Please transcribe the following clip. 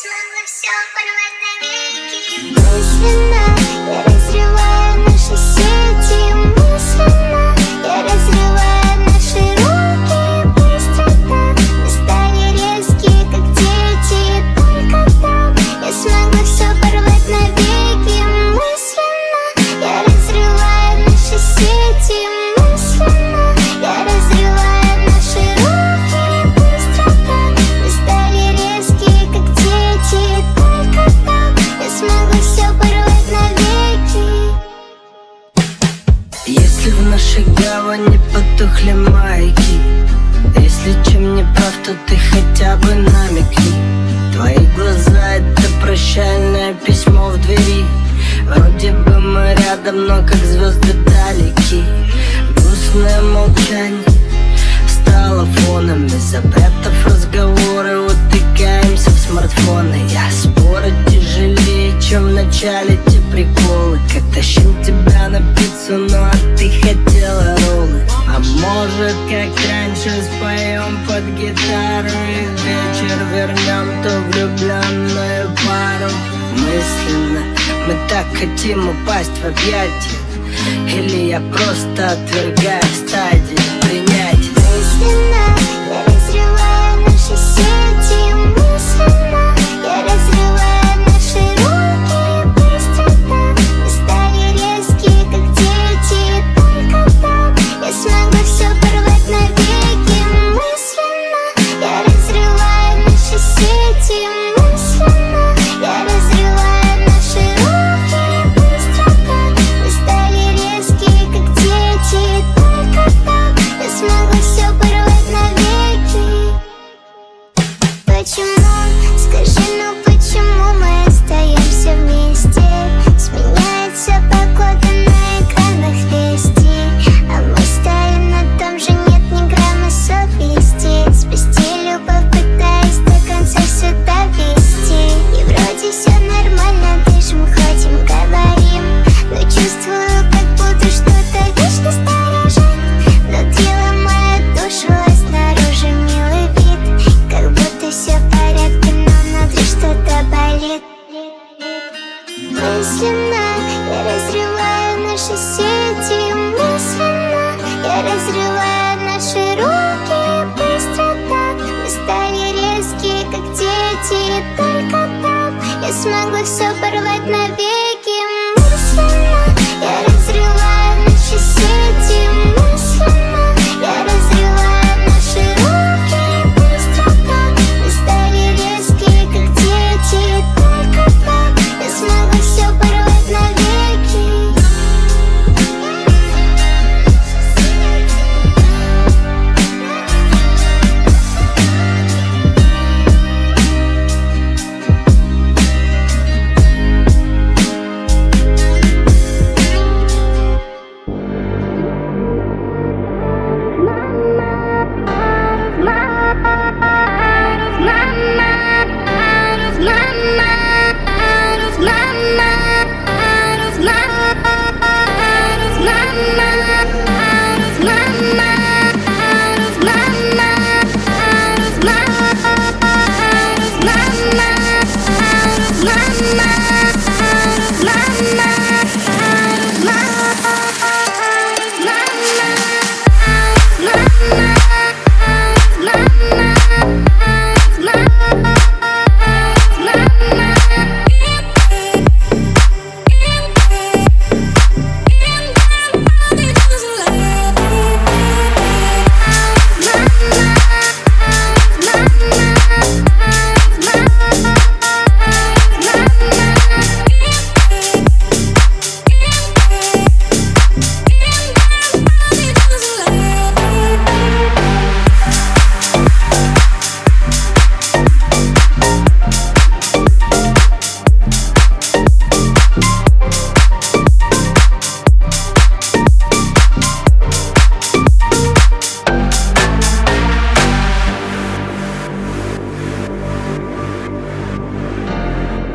смогла все порвать навеки. Мысленно я разрываю наши сети. Мысленно я разрываю наши руки. Быстро так мы стали резкие, как дети. Только так я смогла все порвать навеки. Мысленно я разрываю наши сети. Мысленно я разрываю наши руки. Быстро так мы стали резкие, как дети. Только так я смогла все порвать навеки. Если в нашей гавани потухли маяки, если чем не прав, то ты хотя бы намекни. Твои глаза — это прощальное письмо в двери. Вроде бы мы рядом, но как звезды далеки. Грустное молчание стало фоном. Без запретов разговоры, утыкаемся в смартфоны. Я спорю тяжелее, чем в начале те приколы. Как тащил тебя на пиццу, ну а ты хотела роллы. А может, как раньше, споем под гитару и вечер вернем ту влюбленную пару. Мысленно мы так хотим упасть в объятия, или я просто отвергаю стадии принятия. Мысленно я разрываю наши сети. Мысленно я разрываю наши руки. Быстро так мы стали резкие, как дети. Только так я смогла все порвать навеки. Мысленно я разрываю наши сети. Мысленно я разрываю наши руки. Быстро так мы стали резкие, как дети. Только так я смогла все порвать навеки. Почему? Скажи, ну почему мы остаемся вместе? Сменяется погода на экранах вести, а мы стоим на том же, нет ни грамма совести. Спасти любовь, пытаясь до конца сюда вести. И вроде все нормально, дышим, ходим, говорим, но чувствую, как будто что-то вечно сторожит. Внутри ломает душу, а снаружи милый вид. Как будто все в порядке, но внутри что-то болит. Мысленно я разрываю наши сети. Мысленно я разрываю наши руки. Быстро так мы стали резкие, как дети. Только так я смогла все порвать навеки.